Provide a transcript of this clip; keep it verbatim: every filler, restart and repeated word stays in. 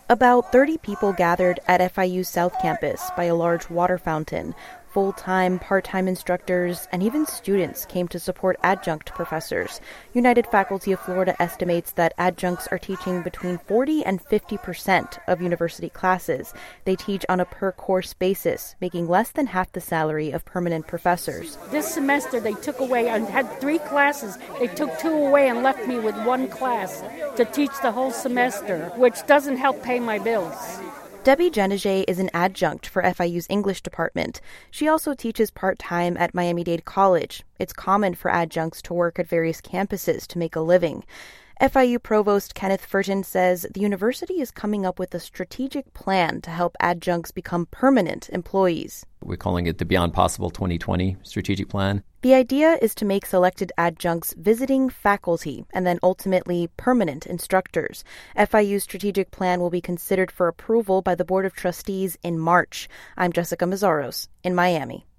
About thirty people gathered at F I U's South Campus by a large water fountain. Full-time, part-time instructors, and even students came to support adjunct professors. United Faculty of Florida estimates that adjuncts are teaching between forty and fifty percent of university classes. They teach on a per-course basis, making less than half the salary of permanent professors. This semester they took away, I had three classes. They took two away and left me with one class to teach the whole semester, which doesn't help pay my bills. Debbie Genege is an adjunct for F I U's English department. She also teaches part-time at Miami-Dade College. It's common for adjuncts to work at various campuses to make a living. F I U Provost Kenneth Furton says the university is coming up with a strategic plan to help adjuncts become permanent employees. We're calling it the Beyond Possible twenty twenty strategic plan. The idea is to make selected adjuncts visiting faculty and then ultimately permanent instructors. F I U's strategic plan will be considered for approval by the Board of Trustees in March. I'm Jessica Mazzaros in Miami.